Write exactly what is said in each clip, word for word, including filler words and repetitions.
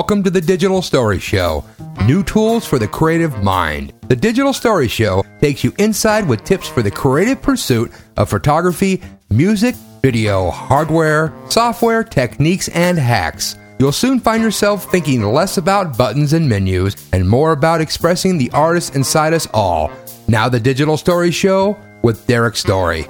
Welcome to the Digital Story Show, new tools for the creative mind. The Digital Story Show takes you inside with tips for the creative pursuit of photography, music, video, hardware, software, techniques, and hacks. You'll soon find yourself thinking less about buttons and menus and more about expressing the artist inside us all. Now the Digital Story Show with Derek Story.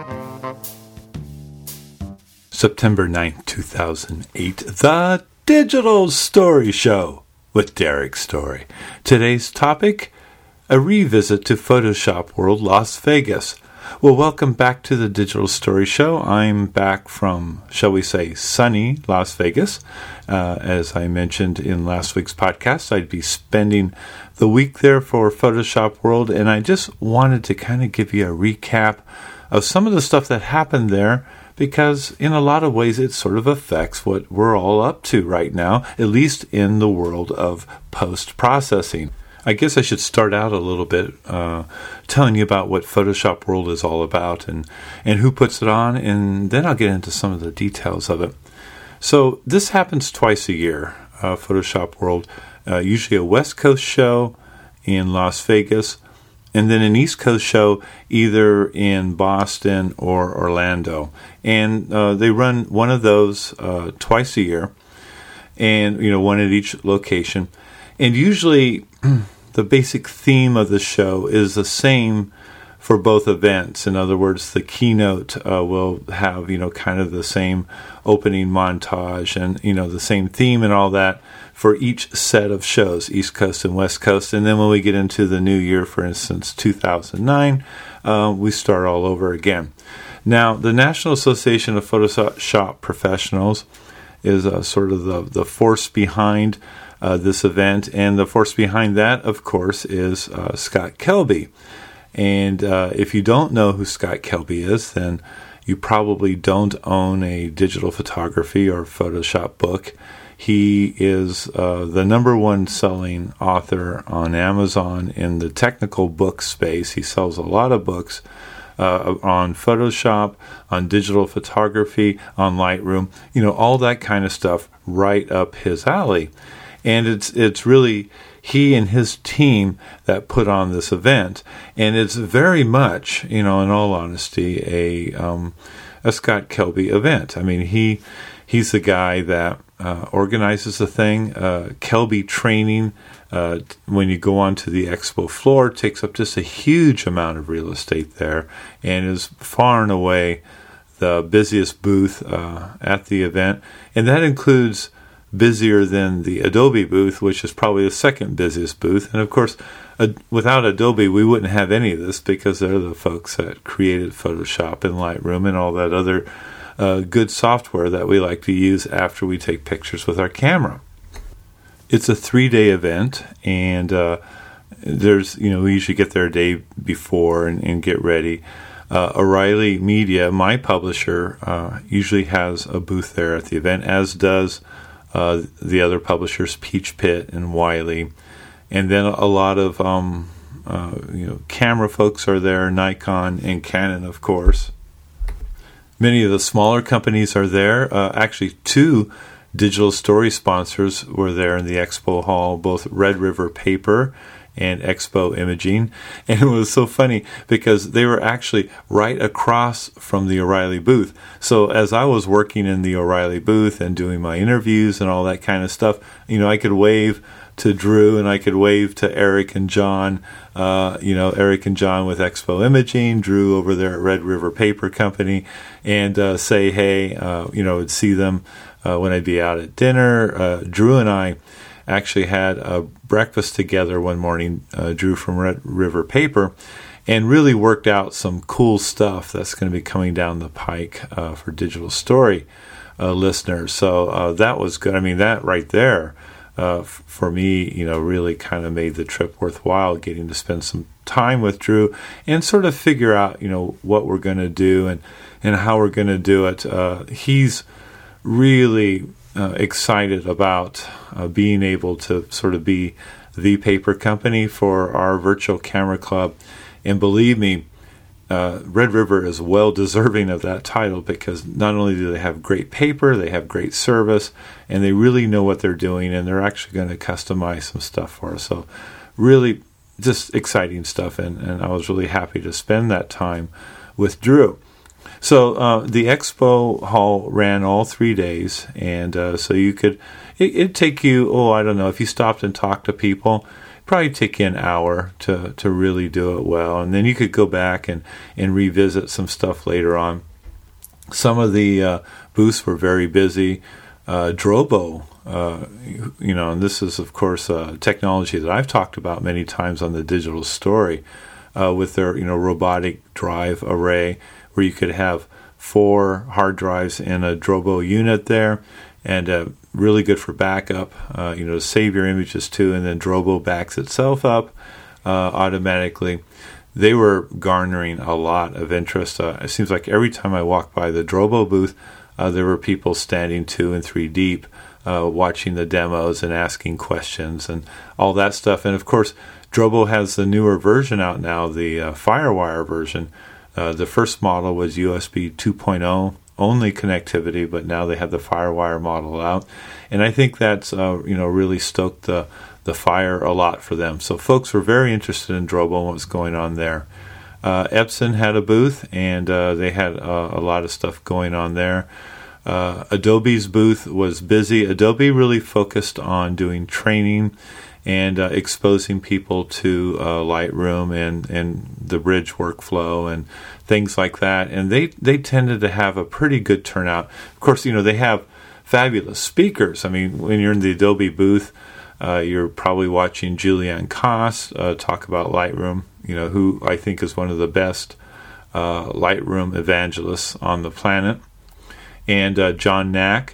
September ninth, two thousand eight, The Digital Story Show with Derek Story. Today's topic, a revisit to Photoshop World Las Vegas. Well, welcome back to the Digital Story Show. I'm back from, shall we say, sunny Las Vegas. Uh, as I mentioned in last week's podcast, I'd be spending the week there for Photoshop World, and I just wanted to kind of give you a recap of some of the stuff that happened there, because in a lot of ways it sort of affects what we're all up to right now, at least in the world of post-processing. I guess I should start out a little bit uh, telling you about what Photoshop World is all about and, and who puts it on, and then I'll get into some of the details of it. So this happens twice a year, uh, Photoshop World, uh, usually a West Coast show in Las Vegas, and then an East Coast show either in Boston or Orlando. And uh, they run one of those uh, twice a year, and you know, one at each location. And usually the basic theme of the show is the same for both events. In other words, the keynote uh, will have, you know, kind of the same opening montage and, you know, the same theme and all that for each set of shows, East Coast and West Coast. And then when we get into the new year, for instance, two thousand nine, uh, we start all over again. Now, the National Association of Photoshop Professionals is uh, sort of the, the force behind uh, this event. And the force behind that, of course, is uh, Scott Kelby. And uh, if you don't know who Scott Kelby is, then you probably don't own a digital photography or Photoshop book. He is uh, the number one selling author on Amazon in the technical book space. He sells a lot of books uh, on Photoshop, on digital photography, on Lightroom, you know, all that kind of stuff right up his alley. And it's it's really he and his team that put on this event, and it's very much, you know, in all honesty, a um, a Scott Kelby event. I mean, he he's the guy that uh, organizes the thing. Uh, Kelby training, uh, when you go onto the expo floor, takes up just a huge amount of real estate there, and is far and away the busiest booth uh, at the event, and that includes busier than the Adobe booth, which is probably the second busiest booth. And of course, uh, without Adobe, we wouldn't have any of this, because they're the folks that created Photoshop and Lightroom and all that other uh, good software that we like to use after we take pictures with our camera. It's a three-day event, and uh, there's, you know, we usually get there a day before and, and get ready. Uh, O'Reilly Media, my publisher, uh, usually has a booth there at the event, as does Uh, the other publishers, Peach Pit and Wiley, and then a lot of um, uh, you know, camera folks are there, Nikon and Canon, of course. Many of the smaller companies are there. Uh, actually, two digital story sponsors were there in the expo hall, both Red River Paper and Expo Imaging. And it was so funny because they were actually right across from the O'Reilly booth. So as I was working in the O'Reilly booth and doing my interviews and all that kind of stuff, you know, I could wave to Drew and I could wave to Eric and John, uh, you know, Eric and John with Expo Imaging, Drew over there at Red River Paper Company, and uh, say, hey, uh, you know, would see them uh, when I'd be out at dinner. Uh, Drew and I actually had a breakfast together one morning, uh, Drew from Red River Paper, and really worked out some cool stuff that's going to be coming down the pike uh, for Digital Story uh, listeners. So uh, that was good. I mean, that right there, uh, f- for me, you know, really kind of made the trip worthwhile, getting to spend some time with Drew and sort of figure out, you know, what we're going to do and, and how we're going to do it. Uh, he's really Uh, excited about uh, being able to sort of be the paper company for our virtual camera club. And believe me, uh, Red River is well deserving of that title, because not only do they have great paper, they have great service, and they really know what they're doing, and they're actually going to customize some stuff for us. So really just exciting stuff, and, and I was really happy to spend that time with Drew. So uh, the expo hall ran all three days, and uh, so you could, it, it'd take you, oh, I don't know, if you stopped and talked to people, probably take you an hour to, to really do it well, and then you could go back and, and revisit some stuff later on. Some of the uh, booths were very busy. Uh, Drobo, uh, you know, and this is, of course, uh, technology that I've talked about many times on the Digital Story, uh, with their, you know, robotic drive array, where you could have four hard drives in a Drobo unit there, and uh, really good for backup, uh, you know, to save your images too, and then Drobo backs itself up uh, automatically. They were garnering a lot of interest. Uh, it seems like every time I walk by the Drobo booth, uh, there were people standing two and three deep, uh, watching the demos and asking questions and all that stuff. And of course, Drobo has the newer version out now, the uh, FireWire version. Uh, the first model was U S B two point oh only connectivity, but now they have the FireWire model out, and I think that's uh, you know really stoked the the fire a lot for them. So folks were very interested in Drobo and what was going on there. Uh, Epson had a booth, and uh, they had uh, a lot of stuff going on there. Uh, Adobe's booth was busy. Adobe really focused on doing training and uh, exposing people to uh, Lightroom and, and the Bridge workflow and things like that. And they, they tended to have a pretty good turnout. Of course, you know, they have fabulous speakers. I mean, when you're in the Adobe booth, uh, you're probably watching Julianne Koss uh, talk about Lightroom, you know, who I think is one of the best uh, Lightroom evangelists on the planet, and uh, John Nack.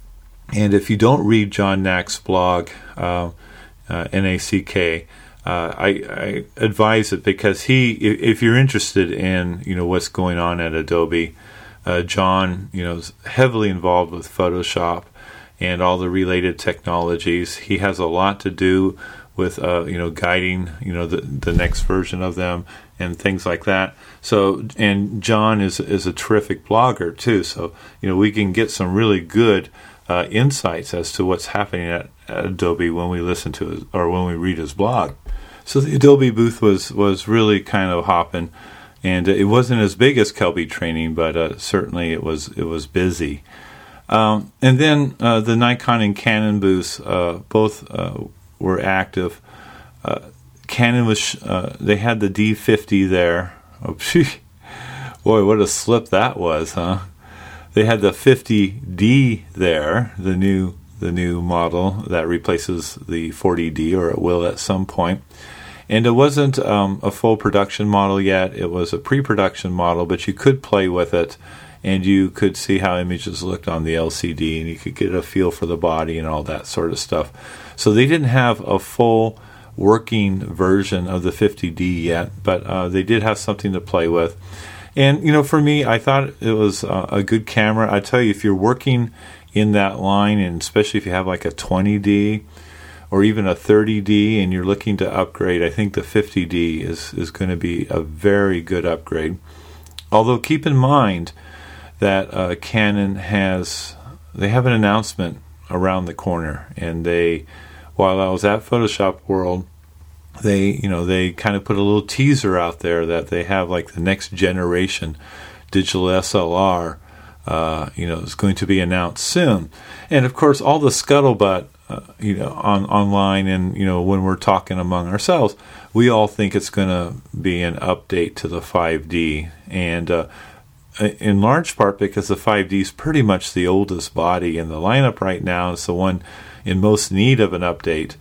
And if you don't read John Nack's blog, uh, Uh, N A C K. Uh, I, I advise it, because he, if, if you're interested in, you know, what's going on at Adobe, uh, John, you know, is heavily involved with Photoshop and all the related technologies. He has a lot to do with, uh, you know, guiding, you know, the the next version of them and things like that. So, and John is is a terrific blogger too. So, you know, we can get some really good Uh, insights as to what's happening at, at Adobe when we listen to his, or when we read his blog. So the Adobe booth was was really kind of hopping, and it wasn't as big as Kelby Training, but uh, certainly it was it was busy. Um, and then uh, the Nikon and Canon booths uh, both uh, were active. Uh, Canon was uh, they had the D fifty there. Oh, boy, what a slip that was, huh? They had the fifty D there, the new the new model that replaces the forty D, or it will at some point. And it wasn't um, a full production model yet. It was a pre-production model, but you could play with it, and you could see how images looked on the L C D, and you could get a feel for the body and all that sort of stuff. So they didn't have a full working version of the fifty D yet, but uh, they did have something to play with. And, you know, for me, I thought it was uh, a good camera. I tell you, if you're working in that line, and especially if you have like a twenty D or even a thirty D and you're looking to upgrade, I think the fifty D is, is going to be a very good upgrade. Although keep in mind that uh, Canon has, they have an announcement around the corner. And they, while I was at Photoshop World, They, you know, they kind of put a little teaser out there that they have like the next generation digital S L R, uh, you know, is going to be announced soon. And of course, all the scuttlebutt, uh, you know, on online, and you know, when we're talking among ourselves, we all think it's going to be an update to the five D, and uh, in large part because the five D is pretty much the oldest body in the lineup right now. It's the one in most need of an update.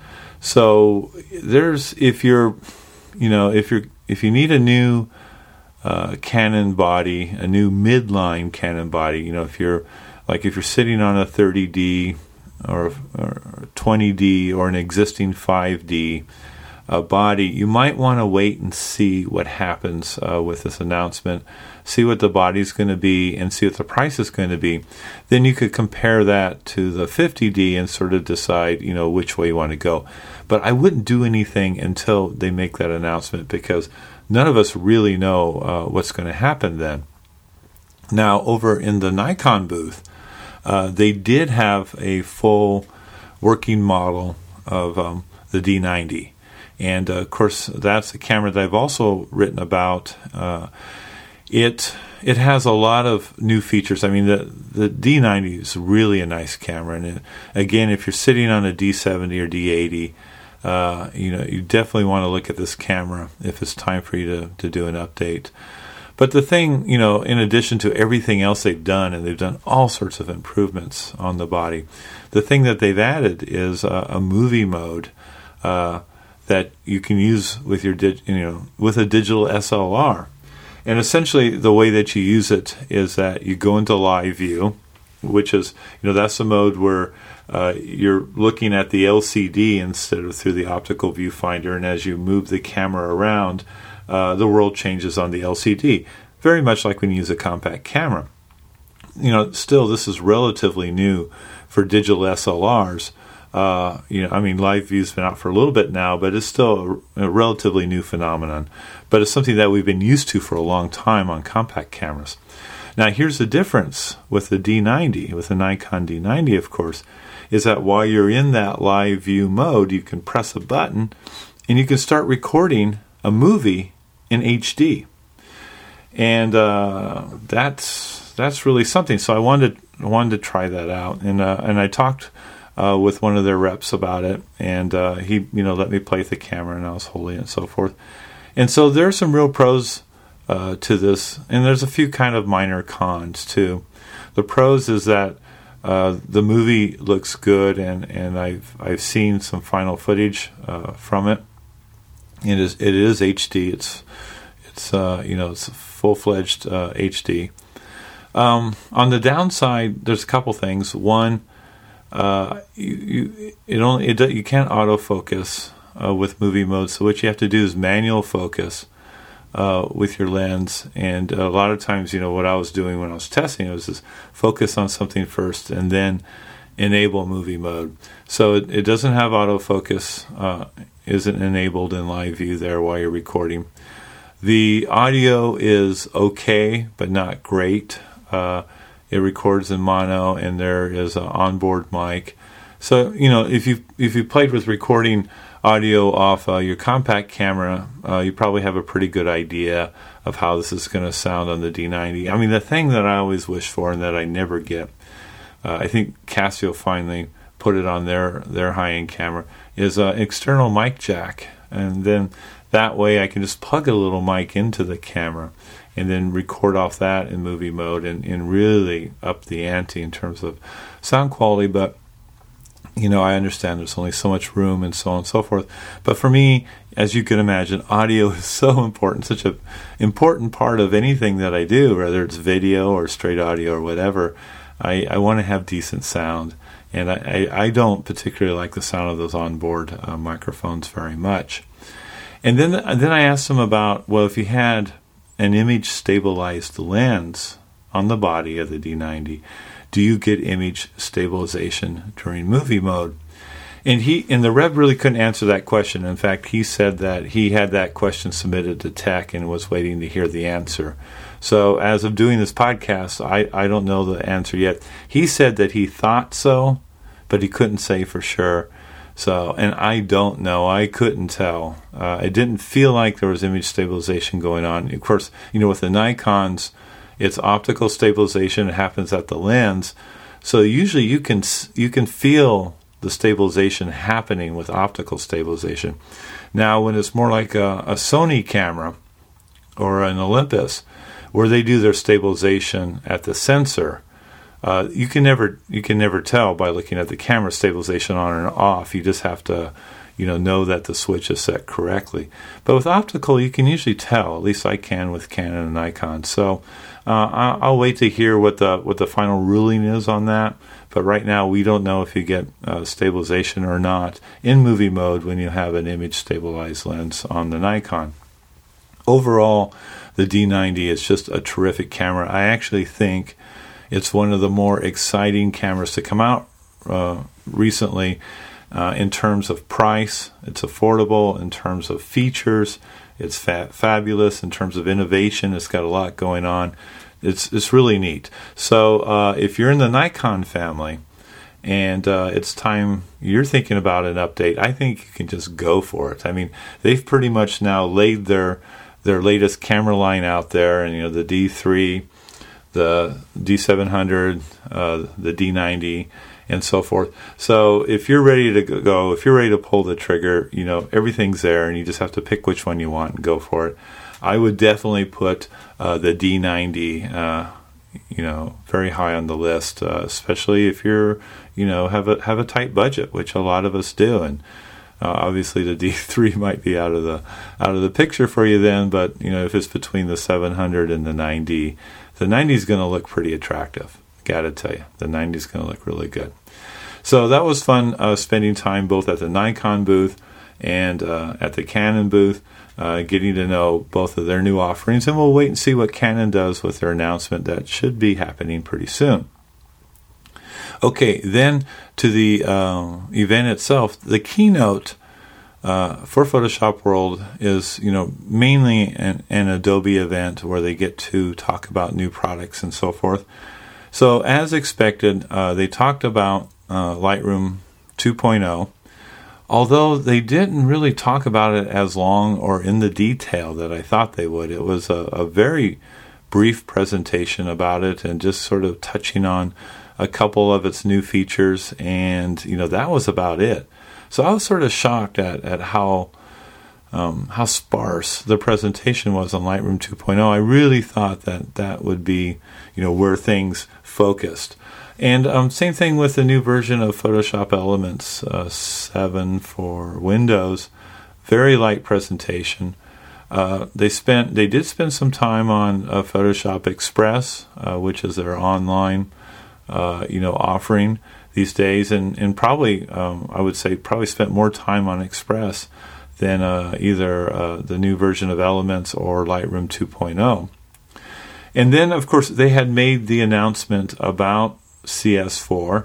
So there's, if you're, you know, if you're, if you need a new uh, Canon body, a new midline Canon body, you know, if you're, like if you're sitting on a thirty D or, or twenty D or an existing five D uh, body, you might want to wait and see what happens uh, with this announcement, see what the body's going to be, and see what the price is going to be. Then you could compare that to the fifty D and sort of decide, you know, which way you want to go. But I wouldn't do anything until they make that announcement, because none of us really know uh, what's going to happen then. Now, over in the Nikon booth, uh, they did have a full working model of um, the D ninety. And, uh, of course, that's a camera that I've also written about. Uh, it it has a lot of new features. I mean, the, the D ninety is really a nice camera. And, it, again, if you're sitting on a D seventy or D eighty, uh, you know, you definitely want to look at this camera if it's time for you to, to do an update. But the thing, you know, in addition to everything else they've done, and they've done all sorts of improvements on the body, the thing that they've added is uh, a movie mode uh that you can use with your dig, you know, with a digital S L R. And essentially the way that you use it is that you go into live view, which is, you know, that's the mode where uh, you're looking at the L C D instead of through the optical viewfinder, and as you move the camera around, uh, the world changes on the L C D, very much like when you use a compact camera. You know, still, this is relatively new for digital S L Rs. Uh, you know, I mean, live view's been out for a little bit now, but it's still a, a relatively new phenomenon. But it's something that we've been used to for a long time on compact cameras. Now, here's the difference with the D ninety, with the Nikon D ninety, of course, is that while you're in that live view mode, you can press a button and you can start recording a movie in H D. And uh, that's that's really something. So I wanted I wanted to try that out, and uh, and I talked Uh, with one of their reps about it, and uh, he, you know, let me play with the camera, and I was holding it and so forth. And so there's some real pros uh, to this, and there's a few kind of minor cons too. The pros is that uh, the movie looks good, and, and I've I've seen some final footage uh, from it. It is it is H D. It's it's uh, you know, it's full fledged uh, H D. Um, on the downside, there's a couple things. One, Uh, you, you it only it you can't autofocus uh, with movie mode. So what you have to do is manual focus uh, with your lens. And a lot of times, you know, what I was doing when I was testing it was just focus on something first and then enable movie mode. So it, it doesn't have autofocus, uh, isn't enabled in live view there while you're recording. The audio is okay, but not great. Uh, It records in mono, and there is an onboard mic. So, you know, if you if you played with recording audio off uh, your compact camera, uh, you probably have a pretty good idea of how this is going to sound on the D ninety. I mean, the thing that I always wish for and that I never get, uh, I think Casio finally put it on their, their high-end camera, is an external mic jack. And then that way I can just plug a little mic into the camera and then record off that in movie mode and, and really up the ante in terms of sound quality. But, you know, I understand there's only so much room and so on and so forth. But for me, as you can imagine, audio is so important, such an important part of anything that I do, whether it's video or straight audio or whatever. I, I want to have decent sound. And I, I, I don't particularly like the sound of those onboard uh, microphones very much. And then, then I asked them about, well, if you had an image stabilized lens on the body of the D ninety, do you get image stabilization during movie mode? And he and the rep really couldn't answer that question. In fact, he said that he had that question submitted to tech and was waiting to hear the answer. So as of doing this podcast, I, I don't know the answer yet. He said that he thought so, but he couldn't say for sure. So, and I don't know. I couldn't tell. Uh, it didn't feel like there was image stabilization going on. Of course, you know, with the Nikons, it's optical stabilization. It happens at the lens. So usually you can you can feel the stabilization happening with optical stabilization. Now, when it's more like a, a Sony camera or an Olympus, where they do their stabilization at the sensor, uh, you can never you can never tell by looking at the camera stabilization on and off. You just have to, you know, know that the switch is set correctly. But with optical, you can usually tell. At least I can with Canon and Nikon. So uh, I'll wait to hear what the what the final ruling is on that. But right now, we don't know if you get uh, stabilization or not in movie mode when you have an image stabilized lens on the Nikon. Overall, the D ninety is just a terrific camera. I actually think it's one of the more exciting cameras to come out uh, recently uh, in terms of price. It's affordable in terms of features. It's fa- fabulous in terms of innovation. It's got a lot going on. It's it's really neat. So uh, if you're in the Nikon family and uh, it's time you're thinking about an update, I think you can just go for it. I mean, they've pretty much now laid their their latest camera line out there, and you know the D three, the D seven hundred, uh, the D ninety, and so forth. So if you're ready to go, if you're ready to pull the trigger, you know everything's there, and you just have to pick which one you want and go for it. I would definitely put uh, the D ninety, uh, you know, very high on the list, uh, especially if you're, you know, have a have a tight budget, which a lot of us do, and uh, obviously the D three might be out of the out of the picture for you then. But you know, if it's between the seven hundred and the ninety, the ninety is going to look pretty attractive. Got to tell you, the ninety is going to look really good. So that was fun uh, spending time both at the Nikon booth and uh, at the Canon booth. Uh, getting to know both of their new offerings, and we'll wait and see what Canon does with their announcement that should be happening pretty soon. Okay, then to the uh, event itself. The keynote uh, for Photoshop World is, you know, mainly an, an Adobe event where they get to talk about new products and so forth. So as expected, uh, they talked about uh, Lightroom two point oh. Although they didn't really talk about it as long or in the detail that I thought they would. It was a, a very brief presentation about it and just sort of touching on a couple of its new features, and you know that was about it. So I was sort of shocked at, at how um, how sparse the presentation was on Lightroom two point oh. I really thought that that would be, you know, where things focused. And um, same thing with the new version of Photoshop Elements uh, seven for Windows. Very light presentation. Uh, they spent, they did spend some time on uh, Photoshop Express, uh, which is their online, uh, you know, offering these days, and and probably um, I would say probably spent more time on Express than uh, either uh, the new version of Elements or Lightroom two point oh. And then, of course, they had made the announcement about C S four,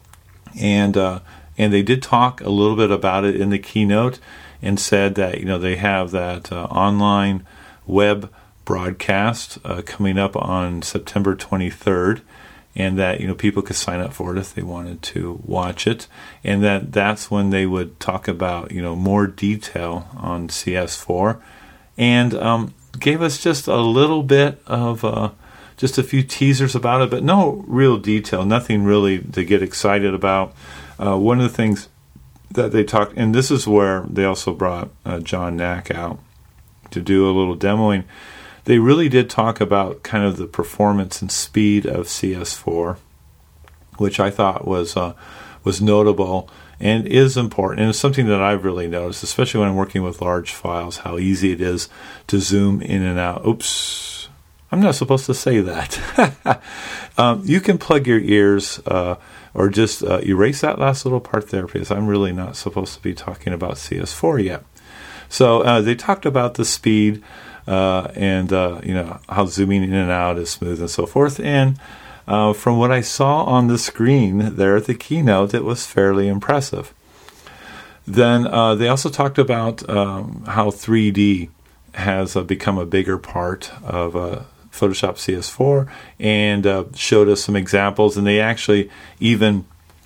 and uh, and they did talk a little bit about it in the keynote, and said that you know they have that uh, online web broadcast uh, coming up on September twenty-third, and that you know people could sign up for it if they wanted to watch it, and that that's when they would talk about you know more detail on C S four, and um, gave us just a little bit of uh, just a few teasers about it, but no real detail, nothing really to get excited about. Uh, one of the things that they talked, and this is where they also brought uh, John Nack out to do a little demoing. They really did talk about kind of the performance and speed of C S four, which I thought was uh, was notable and is important. And it's something that I've really noticed, especially when I'm working with large files, how easy it is to zoom in and out. Oops. I'm not supposed to say that. um, you can plug your ears uh, or just uh, erase that last little part there, because I'm really not supposed to be talking about C S four yet. So uh, they talked about the speed uh, and uh, you know how zooming in and out is smooth and so forth. And uh, from what I saw on the screen there at the keynote, it was fairly impressive. Then uh, they also talked about um, how three D has uh, become a bigger part of uh, Photoshop C S four, and uh, showed us some examples. And they actually even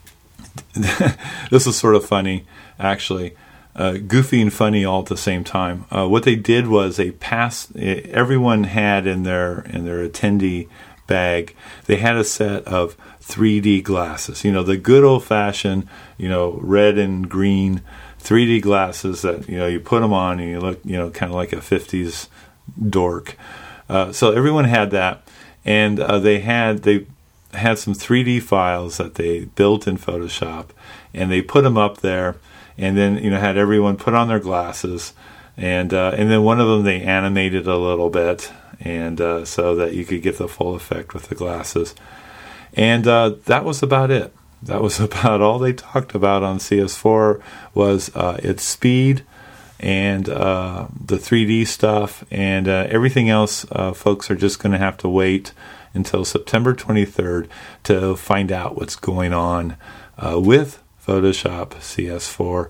this is sort of funny, actually, uh, goofy and funny all at the same time. Uh, what they did was they passed. Everyone had in their in their attendee bag, they had a set of three D glasses. You know, the good old fashioned, you know, red and green three D glasses that you know you put them on and you look, you know, kind of like a fifties dork. Uh, so everyone had that, and uh, they had they had some three D files that they built in Photoshop, and they put them up there, and then you know had everyone put on their glasses, and uh, and then one of them they animated a little bit, and uh, so that you could get the full effect with the glasses, and uh, that was about it. That was about all they talked about on C S four was uh, its speed and uh, the three D stuff, and uh, everything else. Uh, folks are just going to have to wait until September twenty-third to find out what's going on uh, with Photoshop C S four.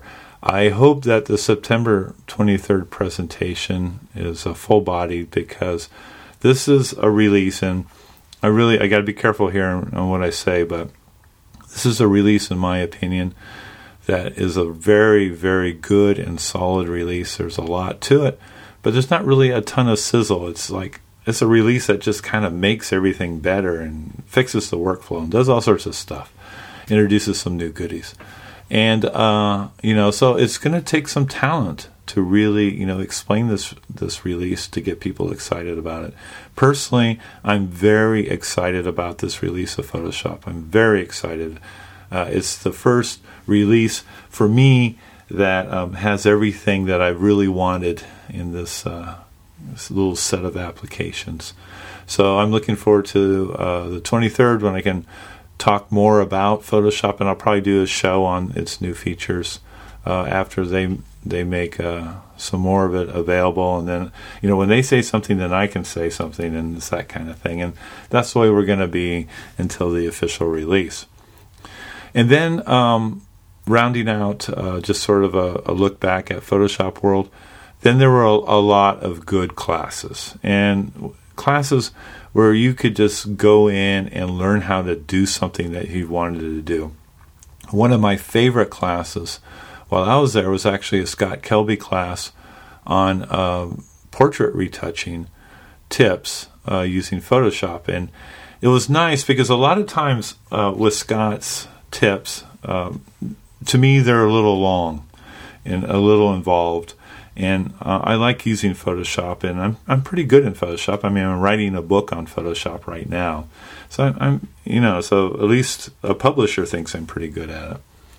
I hope that the September twenty-third presentation is a full body, because this is a release, and I really, I got to be careful here on what I say, but this is a release, in my opinion, that is a very, very good and solid release. There's a lot to it, but there's not really a ton of sizzle. It's like, it's a release that just kind of makes everything better and fixes the workflow and does all sorts of stuff, introduces some new goodies. And, uh, you know, so it's going to take some talent to really, you know, explain this this release to get people excited about it. Personally, I'm very excited about this release of Photoshop. I'm very excited. Uh, it's the first release for me that um, has everything that I really wanted in this, uh, this little set of applications. So I'm looking forward to uh, the twenty-third, when I can talk more about Photoshop, and I'll probably do a show on its new features uh, after they they make uh, some more of it available. And then, you know, when they say something, then I can say something, and it's that kind of thing. And that's the way we're going to be until the official release. And then um, rounding out uh, just sort of a, a look back at Photoshop World, then there were a, a lot of good classes, and classes where you could just go in and learn how to do something that you wanted to do. One of my favorite classes while I was there was actually a Scott Kelby class on uh, portrait retouching tips uh, using Photoshop. And it was nice because a lot of times uh, with Scott's tips, uh, to me they're a little long and a little involved. And uh, I like using Photoshop, and I'm I'm pretty good in Photoshop. I mean, I'm writing a book on Photoshop right now, so I'm, I'm you know, so at least a publisher thinks I'm pretty good at it.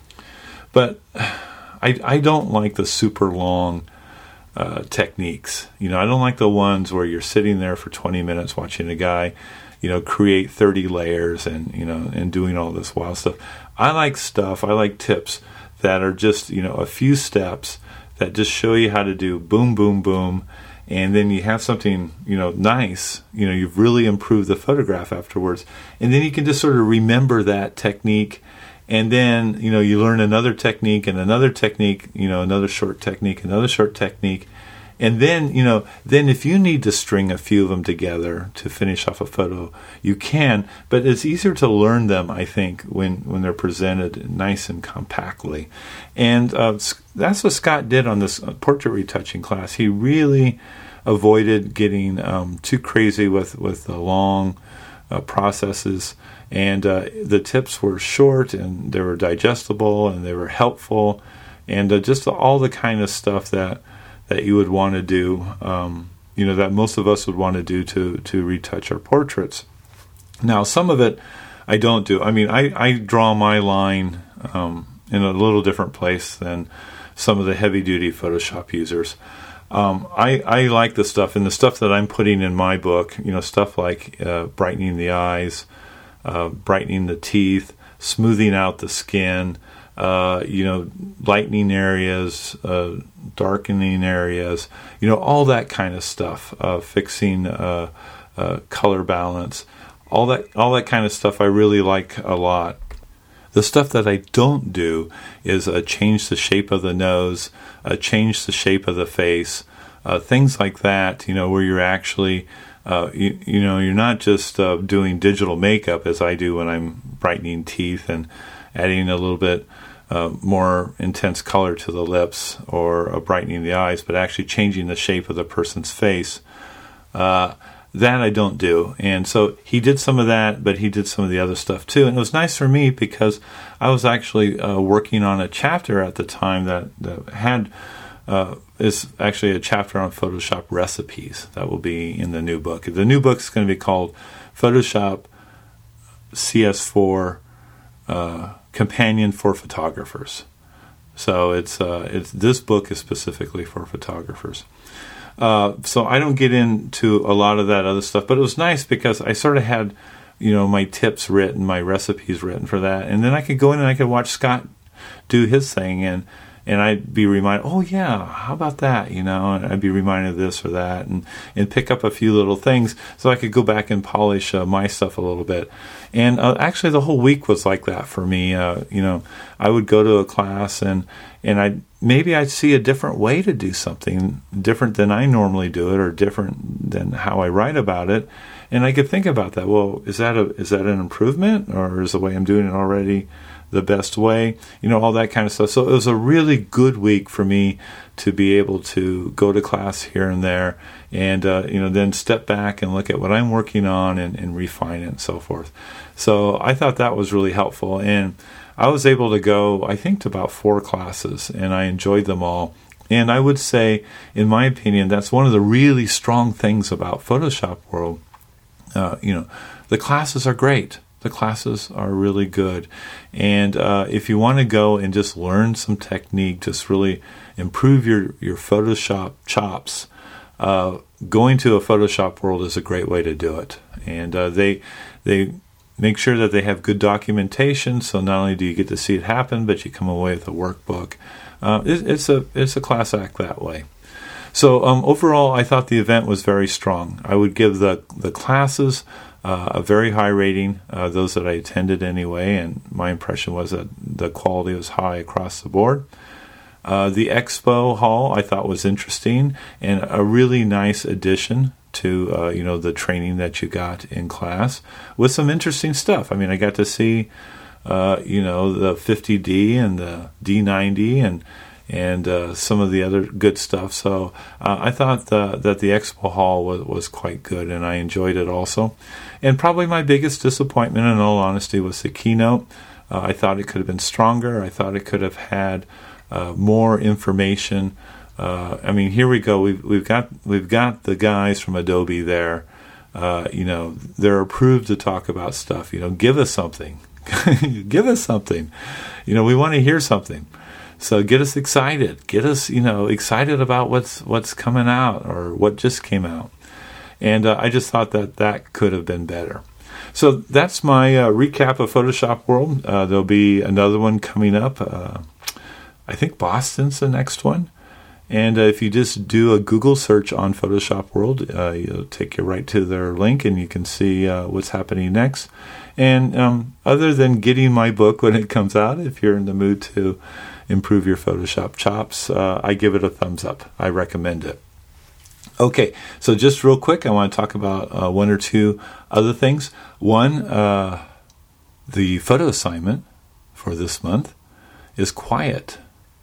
But I I don't like the super long uh, techniques. You know, I don't like the ones where you're sitting there for twenty minutes watching a guy, you know, create thirty layers and you know and doing all this wild stuff. I like stuff. I like tips that are just you know a few steps that just show you how to do boom, boom, boom, and then you have something, you know, nice. You know, you've really improved the photograph afterwards, and then you can just sort of remember that technique, and then, you know, you learn another technique and another technique, you know, another short technique, another short technique, and then, you know, then if you need to string a few of them together to finish off a photo, you can, but it's easier to learn them, I think, when, when they're presented nice and compactly. And uh, that's what Scott did on this portrait retouching class. He really avoided getting um, too crazy with, with the long uh, processes, and uh, the tips were short, and they were digestible, and they were helpful, and uh, just all the kind of stuff that that you would want to do, um, you know, that most of us would want to do to, to retouch our portraits. Now, some of it I don't do. I mean, I, I draw my line um, in a little different place than some of the heavy-duty Photoshop users. Um, I, I like the stuff, and the stuff that I'm putting in my book, you know, stuff like uh, brightening the eyes, uh, brightening the teeth, smoothing out the skin, Uh, you know, lightening areas, uh, darkening areas, you know, all that kind of stuff, uh, fixing uh, uh, color balance, all that, all that kind of stuff I really like a lot. The stuff that I don't do is uh, change the shape of the nose, uh, change the shape of the face, uh, things like that, you know, where you're actually, uh, you, you know, you're not just uh, doing digital makeup as I do when I'm brightening teeth and adding a little bit uh, more intense color to the lips or uh, brightening the eyes, but actually changing the shape of the person's face. Uh, that I don't do. And so he did some of that, but he did some of the other stuff too. And it was nice for me because I was actually uh, working on a chapter at the time that, that had uh, is actually a chapter on Photoshop recipes that will be in the new book. The new book is going to be called Photoshop C S four uh, Companion for Photographers. So it's uh, it's this book is specifically for photographers. Uh, so I don't get into a lot of that other stuff, but it was nice because I sort of had, you know, my tips written, my recipes written for that, and then I could go in and I could watch Scott do his thing, and and I'd be reminded, oh yeah, how about that, you know, and I'd be reminded of this or that, and, and pick up a few little things so I could go back and polish uh, my stuff a little bit. And uh, actually the whole week was like that for me. Uh, you know, I would go to a class and, and I'd, maybe I'd see a different way to do something different than I normally do it, or different than how I write about it. And I could think about that. Well, is that a, is that an improvement, or is the way I'm doing it already the best way? You know, all that kind of stuff. So it was a really good week for me to be able to go to class here and there, and uh, you know, then step back and look at what I'm working on and, and refine it and so forth. So I thought that was really helpful, and I was able to go, I think, to about four classes, and I enjoyed them all. And I would say, in my opinion, that's one of the really strong things about Photoshop World. Uh, you know, the classes are great. The classes are really good. And uh, if you want to go and just learn some technique, just really improve your, your Photoshop chops, uh, going to a Photoshop World is a great way to do it. And uh, they they make sure that they have good documentation, so not only do you get to see it happen, but you come away with a workbook. Uh, it, it's a it's a class act that way. So um, overall, I thought the event was very strong. I would give the the classes uh, a very high rating, uh, those that I attended anyway, and my impression was that the quality was high across the board. Uh, the expo hall I thought was interesting and a really nice addition to uh, you know, the training that you got in class, with some interesting stuff. I mean, I got to see uh, you know, the fifty D and the D ninety and and uh, some of the other good stuff. So uh, I thought the, that the expo hall was, was quite good, and I enjoyed it also. And probably my biggest disappointment, in all honesty, was the keynote. Uh, I thought it could have been stronger. I thought it could have had uh, more information. Uh, I mean, here we go. We've we've got we've got the guys from Adobe there. Uh, you know, they're approved to talk about stuff. You know, give us something. Give us something. You know, we want to hear something. So get us excited. Get us, you know, excited about what's what's coming out or what just came out. And uh, I just thought that that could have been better. So that's my uh, recap of Photoshop World. Uh, there'll be another one coming up. Uh, I think Boston's the next one. And uh, if you just do a Google search on Photoshop World, uh, it'll take you right to their link, and you can see uh, what's happening next. And um, other than getting my book when it comes out, if you're in the mood to improve your Photoshop chops, uh, I give it a thumbs up. I recommend it. Okay, so just real quick, I want to talk about uh, one or two other things. One, uh, the photo assignment for this month is quiet.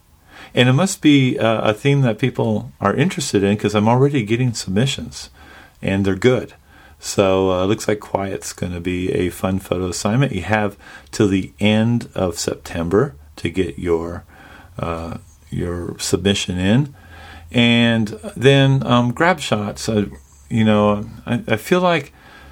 And it must be uh, a theme that people are interested in, because I'm already getting submissions, and they're good. So uh, it looks like quiet's going to be a fun photo assignment. You have till the end of September to get your uh, your submission in. And then um, grab shots. Uh, you know, I, I feel like,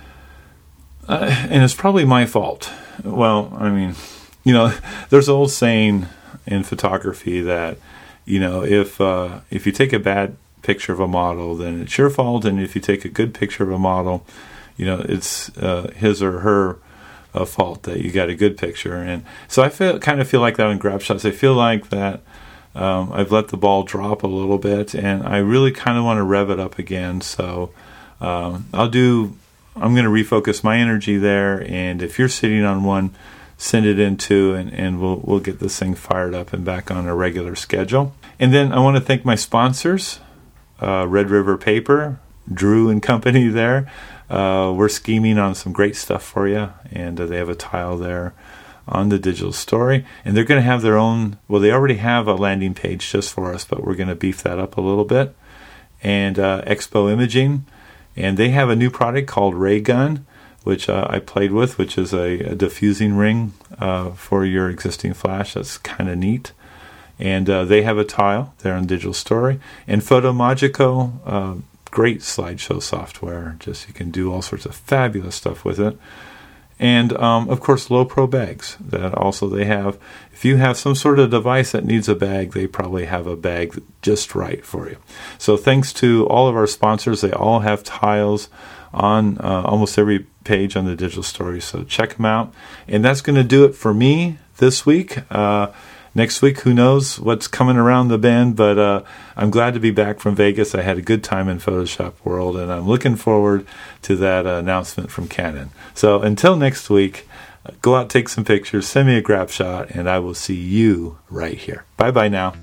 uh, and it's probably my fault. Well, I mean, you know, there's an old saying in photography that, you know, if uh, if you take a bad picture of a model, then it's your fault, and if you take a good picture of a model, you know, it's uh, his or her uh, fault that you got a good picture. And so I feel kind of feel like that in grab shots. I feel like that um, I've let the ball drop a little bit, and I really kind of want to rev it up again. So um, I'll do. I'm going to refocus my energy there, and if you're sitting on one, send it in too, and, and we'll we'll get this thing fired up and back on a regular schedule. And then I want to thank my sponsors, uh, Red River Paper, Drew and Company there. Uh, we're scheming on some great stuff for you, and uh, they have a tile there on the digital story. And they're going to have their own, well, they already have a landing page just for us, but we're going to beef that up a little bit. And uh, Expo Imaging, and they have a new product called Ray Gun, which uh, I played with, which is a, a diffusing ring uh, for your existing flash. That's kind of neat. And uh, they have a tile there on Digital Story. And Photomagico, uh, great slideshow software. Just you can do all sorts of fabulous stuff with it. And, um, of course, Low Pro bags that also they have. If you have some sort of device that needs a bag, they probably have a bag just right for you. So thanks to all of our sponsors. They all have tiles on uh, almost every page on the Digital Story, so check them out. And that's going to do it for me this week. Uh, next week, who knows what's coming around the bend, but uh, I'm glad to be back from Vegas. I had a good time in Photoshop World, and I'm looking forward to that uh, announcement from Canon. So until next week, go out, take some pictures, send me a grab shot, and I will see you right here. Bye-bye now.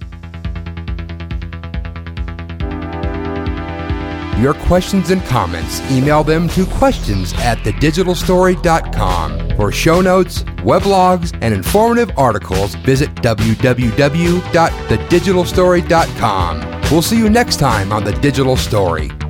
Your questions and comments, email them to questions at the digital story dot com. For show notes, weblogs, and informative articles, visit w w w dot the digital story dot com. We'll see you next time on The Digital Story.